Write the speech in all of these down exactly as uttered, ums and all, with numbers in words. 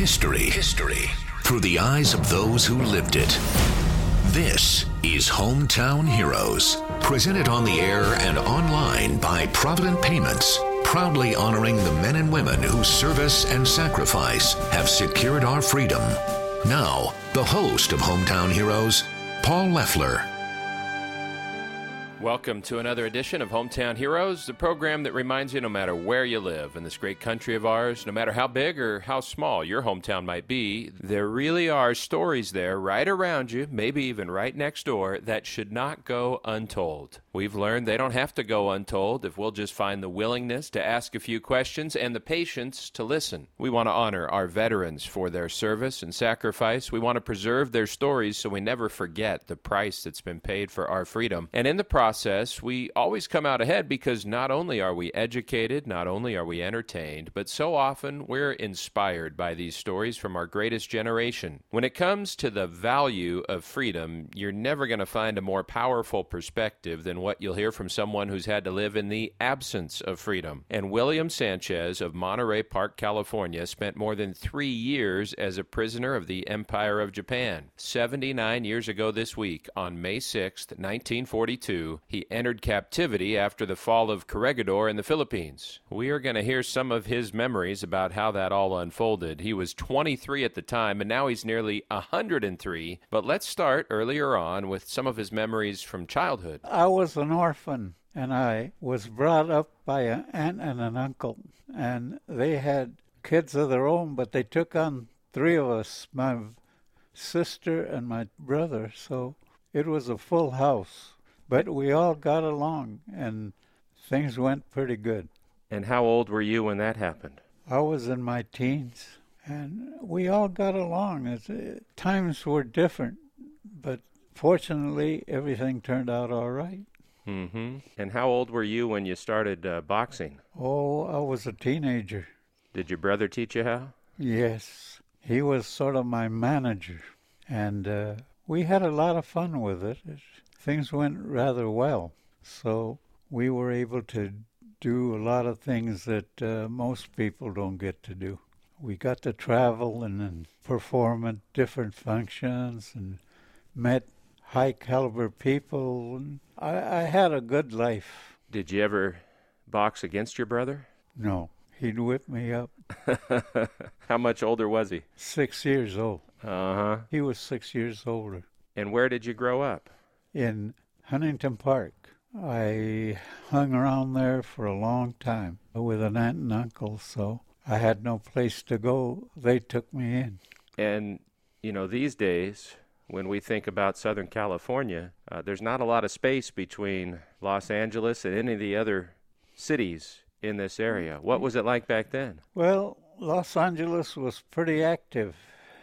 History. History. Through the eyes of those who lived it. This is Hometown Heroes. Presented on the air and online by Provident Payments. Proudly honoring the men and women whose service and sacrifice have secured our freedom. Now, the host of Hometown Heroes, Paul Leffler. Welcome to another edition of Hometown Heroes, the program that reminds you no matter where you live in this great country of ours, no matter how big or how small your hometown might be, there really are stories there right around you, maybe even right next door, that should not go untold. We've learned they don't have to go untold if we'll just find the willingness to ask a few questions and the patience to listen. We want to honor our veterans for their service and sacrifice. We want to preserve their stories so we never forget the price that's been paid for our freedom. And in the process, Process, we always come out ahead because not only are we educated, not only are we entertained, but so often we're inspired by these stories from our greatest generation. When it comes to the value of freedom, you're never going to find a more powerful perspective than what you'll hear from someone who's had to live in the absence of freedom. And William Sanchez of Monterey Park, California, spent more than three years as a prisoner of the Empire of Japan. seventy-nine years ago this week, on May sixth, nineteen forty-two, he entered captivity after the fall of Corregidor in the Philippines. We are going to hear some of his memories about how that all unfolded. He was twenty-three at the time, and now he's nearly one hundred three. But let's start earlier on with some of his memories from childhood. I was an orphan, and I was brought up by an aunt and an uncle. And they had kids of their own, but they took on three of us, my sister and my brother. So it was a full house. But we all got along, and things went pretty good. And how old were you when that happened? I was in my teens, and we all got along. It's, uh, times were different, but fortunately, everything turned out all right. Mm-hmm. And how old were you when you started uh, boxing? Oh, I was a teenager. Did your brother teach you how? Yes. He was sort of my manager, and uh, we had a lot of fun with it. It Things went rather well, so we were able to do a lot of things that uh, most people don't get to do. We got to travel and, and perform at different functions and met high-caliber people. And I, I had a good life. Did you ever box against your brother? No, he'd whip me up. How much older was he? Six years old. Uh-huh. He was six years older. And where did you grow up? In Huntington Park. I hung around there for a long time with an aunt and uncle, so I had no place to go. They took me in. And, you know, these days, when we think about Southern California, uh, there's not a lot of space between Los Angeles and any of the other cities in this area. What was it like back then? Well, Los Angeles was pretty active,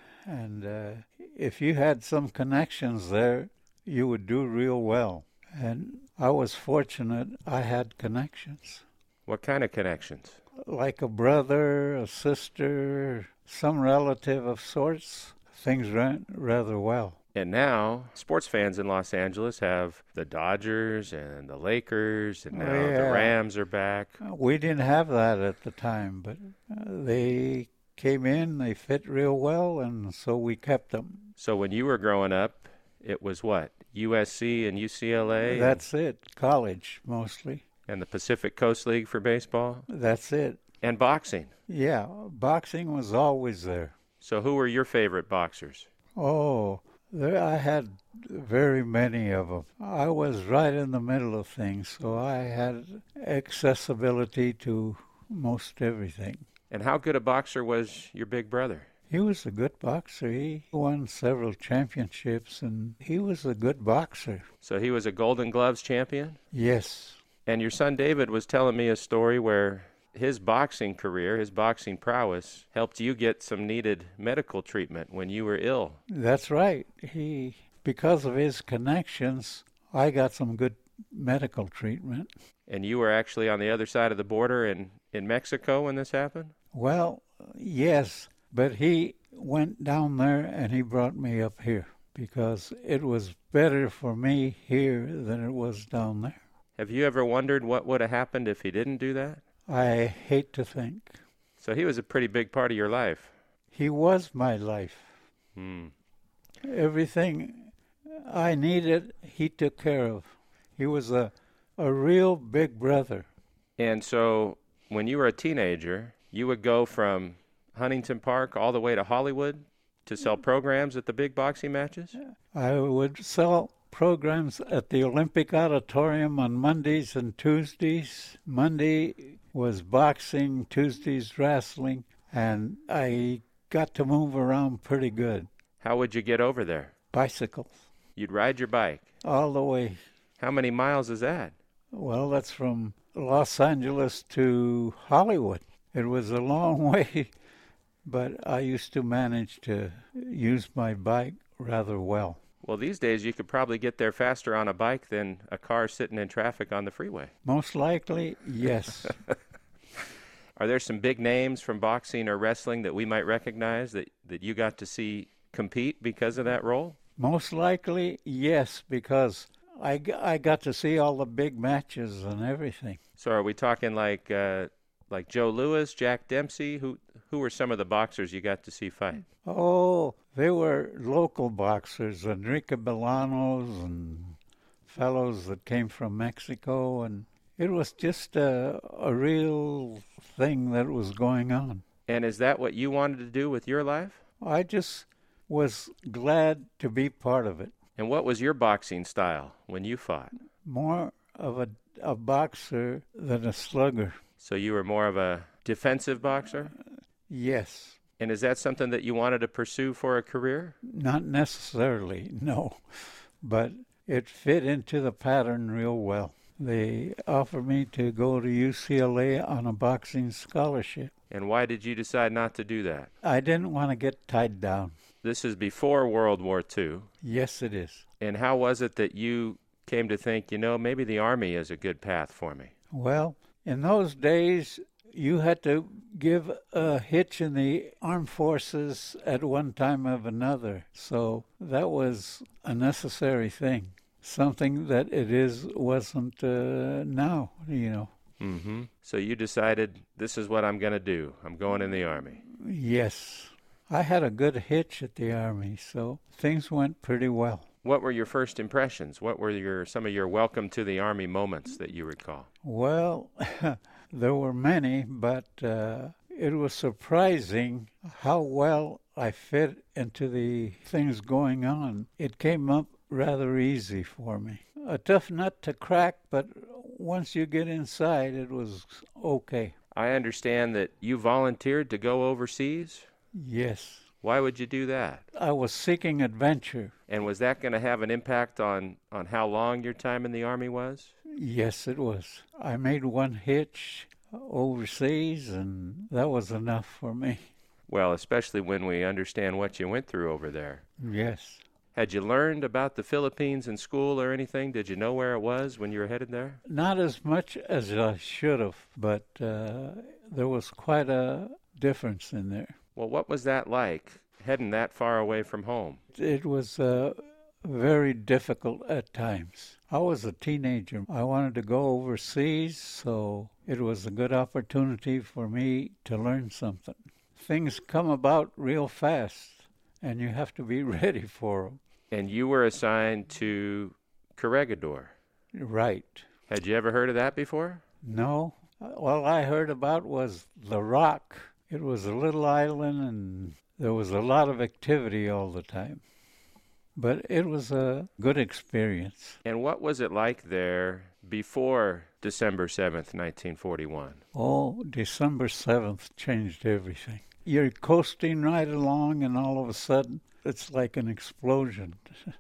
and uh, if you had some connections there, you would do real well. And I was fortunate I had connections. What kind of connections? Like a brother, a sister, some relative of sorts. Things went rather well. And now, sports fans in Los Angeles have the Dodgers and the Lakers, and now oh, yeah. the Rams are back. We didn't have that at the time, but uh, they came in, they fit real well, and so we kept them. So when you were growing up, it was what? U S C and U C L A? That's it. College, mostly. And the Pacific Coast League for baseball? That's it. And boxing? Yeah, boxing was always there. So who were your favorite boxers? Oh, there I had very many of them. I was right in the middle of things, so I had accessibility to most everything. And how good a boxer was your big brother? He was a good boxer. He won several championships, and he was a good boxer. So he was a Golden Gloves champion? Yes. And your son David was telling me a story where his boxing career, his boxing prowess, helped you get some needed medical treatment when you were ill. That's right. He, because of his connections, I got some good medical treatment. And you were actually on the other side of the border in, in Mexico when this happened? Well, yes. But he went down there and he brought me up here because it was better for me here than it was down there. Have you ever wondered what would have happened if he didn't do that? I hate to think. So he was a pretty big part of your life. He was my life. Hmm. Everything I needed, he took care of. He was a, a real big brother. And so when you were a teenager, you would go from Huntington Park all the way to Hollywood to sell programs at the big boxing matches? I would sell programs at the Olympic Auditorium on Mondays and Tuesdays. Monday was boxing, Tuesdays wrestling, and I got to move around pretty good. How would you get over there? Bicycles. You'd ride your bike? All the way. How many miles is that? Well, that's from Los Angeles to Hollywood. It was a long way, but I used to manage to use my bike rather well. Well, these days you could probably get there faster on a bike than a car sitting in traffic on the freeway. Most likely, yes. Are there some big names from boxing or wrestling that we might recognize that, that you got to see compete because of that role? Most likely, yes, because I, g- I got to see all the big matches and everything. So are we talking like uh, like Joe Louis, Jack Dempsey? Who who were some of the boxers you got to see fight? Oh, they were local boxers, Enrique Bolanos and fellows that came from Mexico, and it was just a, a real thing that was going on. And is that what you wanted to do with your life? I just was glad to be part of it. And what was your boxing style when you fought? More of a, a boxer than a slugger. So you were more of a defensive boxer? Yes. And is that something that you wanted to pursue for a career? Not necessarily, no. But it fit into the pattern real well. They offered me to go to U C L A on a boxing scholarship. And why did you decide not to do that? I didn't want to get tied down. This is before World War Two. Yes, it is. And how was it that you came to think, you know, maybe the Army is a good path for me? Well, in those days, you had to give a hitch in the armed forces at one time or another. So that was a necessary thing. Something that it is wasn't uh, now, you know. Mm-hmm. So you decided, this is what I'm going to do. I'm going in the Army. Yes. I had a good hitch at the Army, so things went pretty well. What were your first impressions? What were your some of your welcome to the Army moments that you recall? Well, there were many, but uh, it was surprising how well I fit into the things going on. It came up rather easy for me. A tough nut to crack, but once you get inside, it was okay. I understand that you volunteered to go overseas? Yes. Why would you do that? I was seeking adventure. And was that going to have an impact on, on how long your time in the Army was? Yes, it was. I made one hitch overseas, and that was enough for me. Well, especially when we understand what you went through over there. Yes. Had you learned about the Philippines in school or anything? Did you know where it was when you were headed there? Not as much as I should have, but uh, there was quite a difference in there. Well, what was that like, heading that far away from home? It was uh, very difficult at times. I was a teenager. I wanted to go overseas, so it was a good opportunity for me to learn something. Things come about real fast, and you have to be ready for them. And you were assigned to Corregidor. Right. Had you ever heard of that before? No. All I heard about was The Rock. It was a little island, and there was a lot of activity all the time. But it was a good experience. And what was it like there before December seventh, nineteen forty-one? Oh, December seventh changed everything. You're coasting right along, and all of a sudden, it's like an explosion.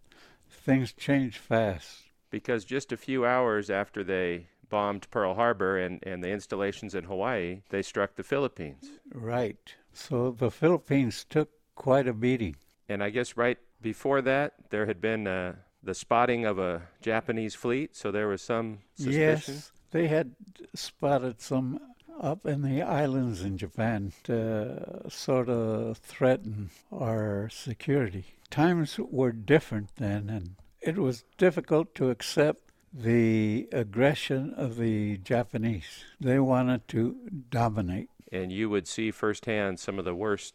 Things change fast. Because just a few hours after they bombed Pearl Harbor and, and the installations in Hawaii, they struck the Philippines. Right. So the Philippines took quite a beating. And I guess right before that, there had been uh, the spotting of a Japanese fleet, so there was some suspicion? Yes, they had spotted some up in the islands in Japan to sort of threaten our security. Times were different then, and it was difficult to accept the aggression of the Japanese. They wanted to dominate. And you would see firsthand some of the worst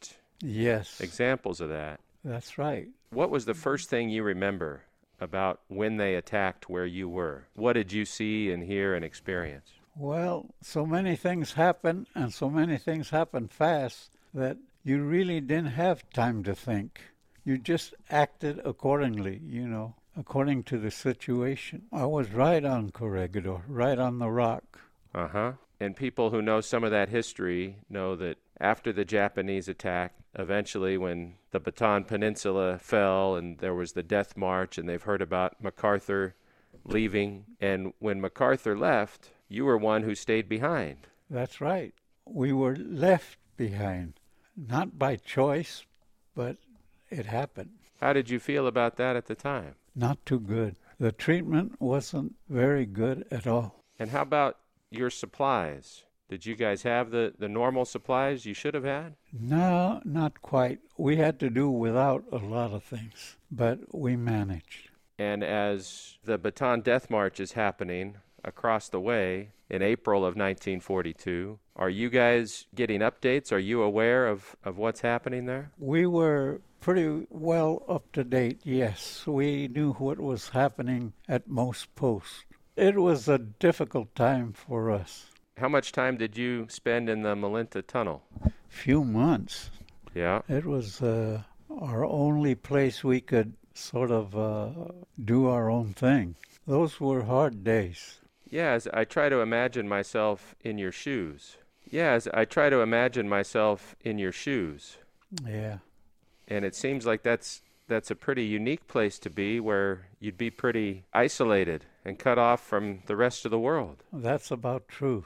Yes. examples of that. That's right. What was the first thing you remember about when they attacked where you were? What did you see and hear and experience? Well, so many things happen, and so many things happen fast that you really didn't have time to think. You just acted accordingly, you know, according to the situation. I was right on Corregidor, right on the rock. Uh-huh. And people who know some of that history know that after the Japanese attack, eventually when the Bataan Peninsula fell and there was the death march, and they've heard about MacArthur leaving, and when MacArthur left, you were one who stayed behind. That's right. We were left behind, not by choice, but it happened. How did you feel about that at the time? Not too good. The treatment wasn't very good at all. And how about your supplies? Did you guys have the, the normal supplies you should have had? No, not quite. We had to do without a lot of things, but we managed. And as the Bataan Death March is happening across the way in April of nineteen forty-two, are you guys getting updates? Are you aware of, of what's happening there? We were pretty well up to date, yes. We knew what was happening at most posts. It was a difficult time for us. How much time did you spend in the Malinta Tunnel? Few months. Yeah. It was uh, our only place we could sort of uh, do our own thing. Those were hard days. Yes, I try to imagine myself in your shoes. Yes, I try to imagine myself in your shoes. Yeah. And it seems like that's that's a pretty unique place to be, where you'd be pretty isolated and cut off from the rest of the world. That's about true.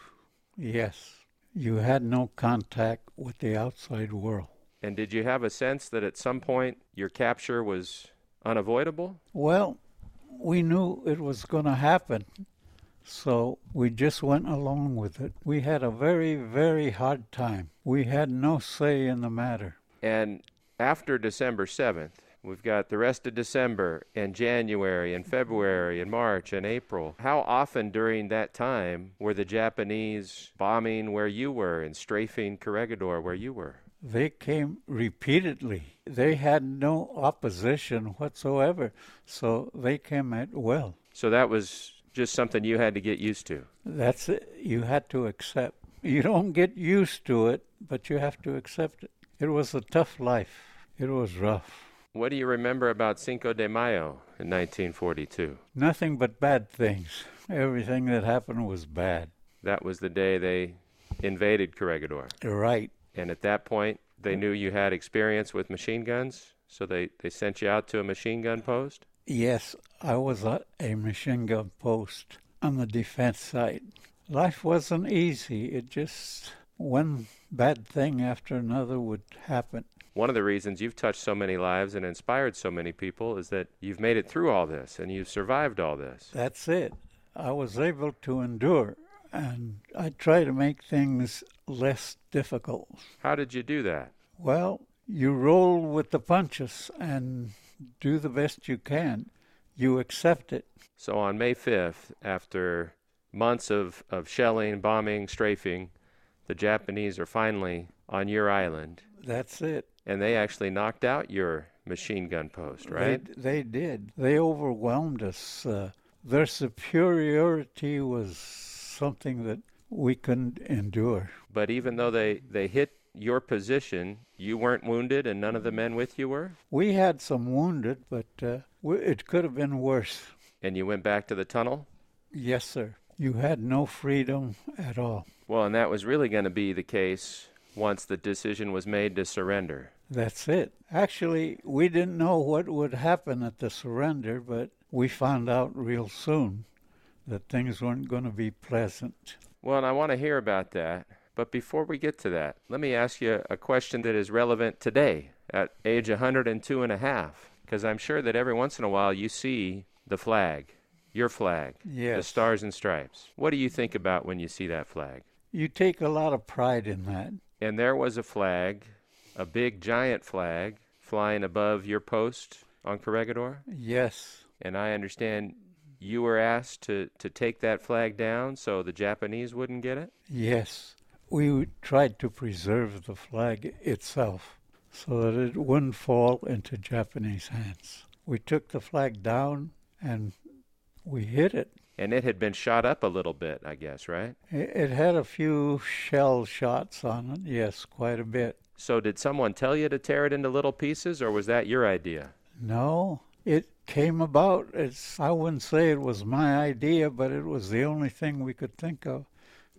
Yes. You had no contact with the outside world. And did you have a sense that at some point your capture was unavoidable? Well, we knew it was going to happen, so we just went along with it. We had a very, very hard time. We had no say in the matter. And after December seventh, we've got the rest of December and January and February and March and April. How often during that time were the Japanese bombing where you were and strafing Corregidor where you were? They came repeatedly. They had no opposition whatsoever, so they came at will. So that was just something you had to get used to. That's it. You had to accept. You don't get used to it, but you have to accept it. It was a tough life. It was rough. What do you remember about Cinco de Mayo in nineteen forty-two? Nothing but bad things. Everything that happened was bad. That was the day they invaded Corregidor. Right. And at that point, they knew you had experience with machine guns, so they, they sent you out to a machine gun post? Yes, I was at a machine gun post on the defense side. Life wasn't easy. It just, one bad thing after another would happen. One of the reasons you've touched so many lives and inspired so many people is that you've made it through all this and you've survived all this. That's it. I was able to endure, and I try to make things less difficult. How did you do that? Well, you roll with the punches and do the best you can. You accept it. So on May fifth, after months of, of shelling, bombing, strafing, the Japanese are finally on your island. That's it. And they actually knocked out your machine gun post, right? They, they did. They overwhelmed us. Uh, their superiority was something that we couldn't endure. But even though they, they hit your position, you weren't wounded and none of the men with you were? We had some wounded, but uh, we, it could have been worse. And you went back to the tunnel? Yes, sir. You had no freedom at all. Well, and that was really going to be the case once the decision was made to surrender. That's it. Actually, we didn't know what would happen at the surrender, but we found out real soon that things weren't going to be pleasant. Well, and I want to hear about that. But before we get to that, let me ask you a question that is relevant today at age one hundred two and a half, because I'm sure that every once in a while you see the flag, your flag, yes. The Stars and Stripes. What do you think about when you see that flag? You take a lot of pride in that. And there was a flag, a big giant flag, flying above your post on Corregidor? Yes. And I understand you were asked to, to take that flag down so the Japanese wouldn't get it? Yes. We tried to preserve the flag itself so that it wouldn't fall into Japanese hands. We took the flag down and we hit it. And it had been shot up a little bit, I guess, right? It, it had a few shell shots on it, yes, quite a bit. So did someone tell you to tear it into little pieces, or was that your idea? No, it came about. It's, I wouldn't say it was my idea, but it was the only thing we could think of.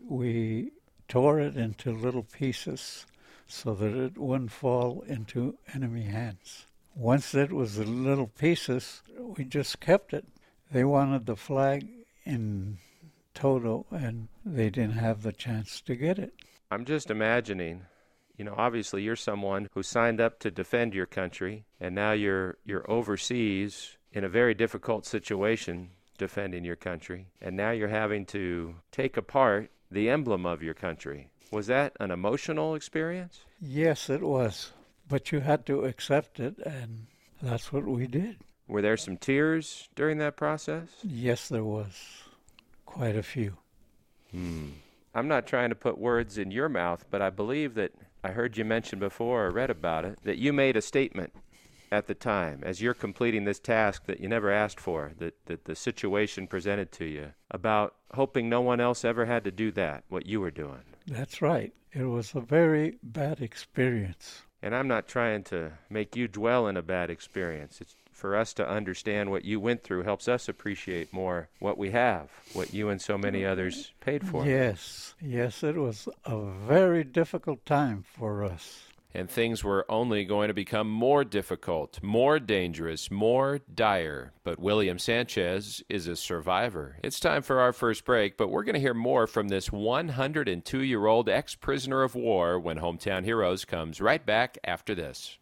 We tore it into little pieces so that it wouldn't fall into enemy hands. Once it was in little pieces, we just kept it. They wanted the flag in toto, and they didn't have the chance to get it. I'm just imagining, you know, obviously you're someone who signed up to defend your country, and now you're you're overseas in a very difficult situation defending your country, and now you're having to take apart the emblem of your country. Was that an emotional experience? Yes, it was. But you had to accept it, and that's what we did. Were there some tears during that process? Yes, there was. Quite a few. Hmm. I'm not trying to put words in your mouth, but I believe that I heard you mention before or read about it, that you made a statement at the time as you're completing this task that you never asked for, that, that the situation presented to you, about hoping no one else ever had to do that, what you were doing. That's right. It was a very bad experience. And I'm not trying to make you dwell in a bad experience. It's for us to understand what you went through helps us appreciate more what we have, what you and so many others paid for. Yes, yes, it was a very difficult time for us. And things were only going to become more difficult, more dangerous, more dire. But William Sanchez is a survivor. It's time for our first break, but we're going to hear more from this one hundred two-year-old ex-prisoner of war when Hometown Heroes comes right back after this.